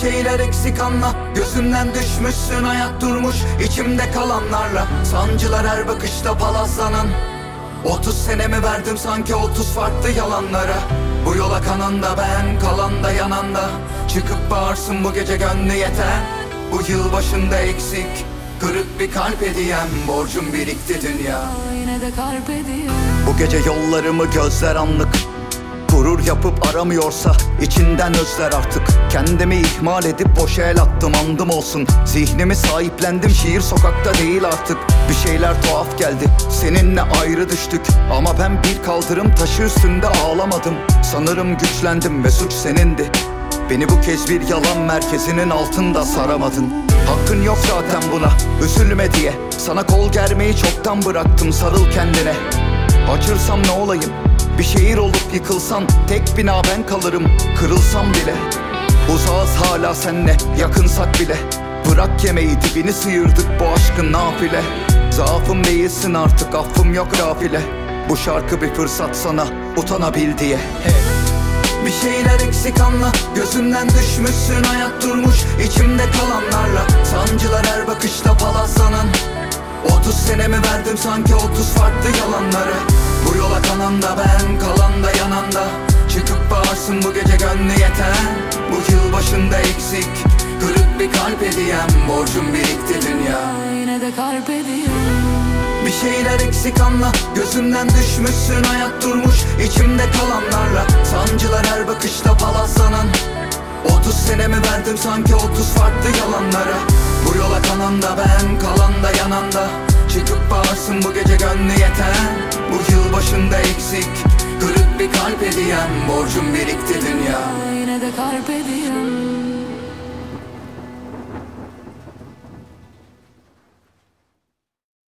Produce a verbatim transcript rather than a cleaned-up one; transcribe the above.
şeyler eksik anla. Gözümden düşmüşsün, hayat durmuş içimde kalanlarla. Sancılar her bakışta palazlanan. Otuz senemi verdim sanki otuz farklı yalanlara. Bu yola kanan da ben, kalan da yanan da. Çıkıp bağırsın bu gece gönlü yeten. Bu yıl başında eksik, kırık bir kalp hediyem. Borcum birikti dünya, yine de carpe diem. bu gece yollarımı gözler anlık. Gurur yapıp aramıyorsa içinden özler artık. Kendimi ihmal edip boşa el attım, andım olsun. Zihnimi sahiplendim, şiir sokakta değil artık. Bir şeyler tuhaf geldi, seninle ayrı düştük. Ama ben bir kaldırım taşı üstünde ağlamadım. Sanırım güçlendim ve suç senindi. Beni bu kez bir yalan merkezinin altında saramadın. Hakkın yok zaten buna, üzülme diye. Sana kol germeyi çoktan bıraktım, sarıl kendine. Açırsam ne olayım, bir şehir olup yıkılsan, tek bina ben kalırım, kırılsam bile. Uzağız hala senle, yakınsak bile. Bırak yemeği, dibini sıyırdık bu aşkın nafile. Zaafım değilsin artık, affım yok rafile. Bu şarkı bir fırsat sana, utanabil diye. Bir şeyler eksik anla. Gözümden düşmüşsün, hayat durmuş içimde kalanlarla. Sancılar her bakışta palazlanan. Otuz senemi verdim sanki otuz farklı yalanlara. Bu yola kanan da ben, kalan da yanan da. Çıkıp bağırsın bu gece gönlü yeten. Bu yıl başında eksik, kırık bir kalp hediyem. Borcum birikti dünya, Yine de carpe diem. bir şeyler eksik anla. Gözümden düşmüşsün, hayat durmuş içimde kalanlarla. Sancılar her bakışta palazlanan. Otuz senemi verdim sanki otuz farklı yalanlara. Bu yola kanan da ben, kalan da yanan da. Çıkıp bağırsın bu gece gönlü yeten. Bu yıl başında eksik, kırık bir kalp hediyem. Borcum birikti dünya, Yine de carpe diem.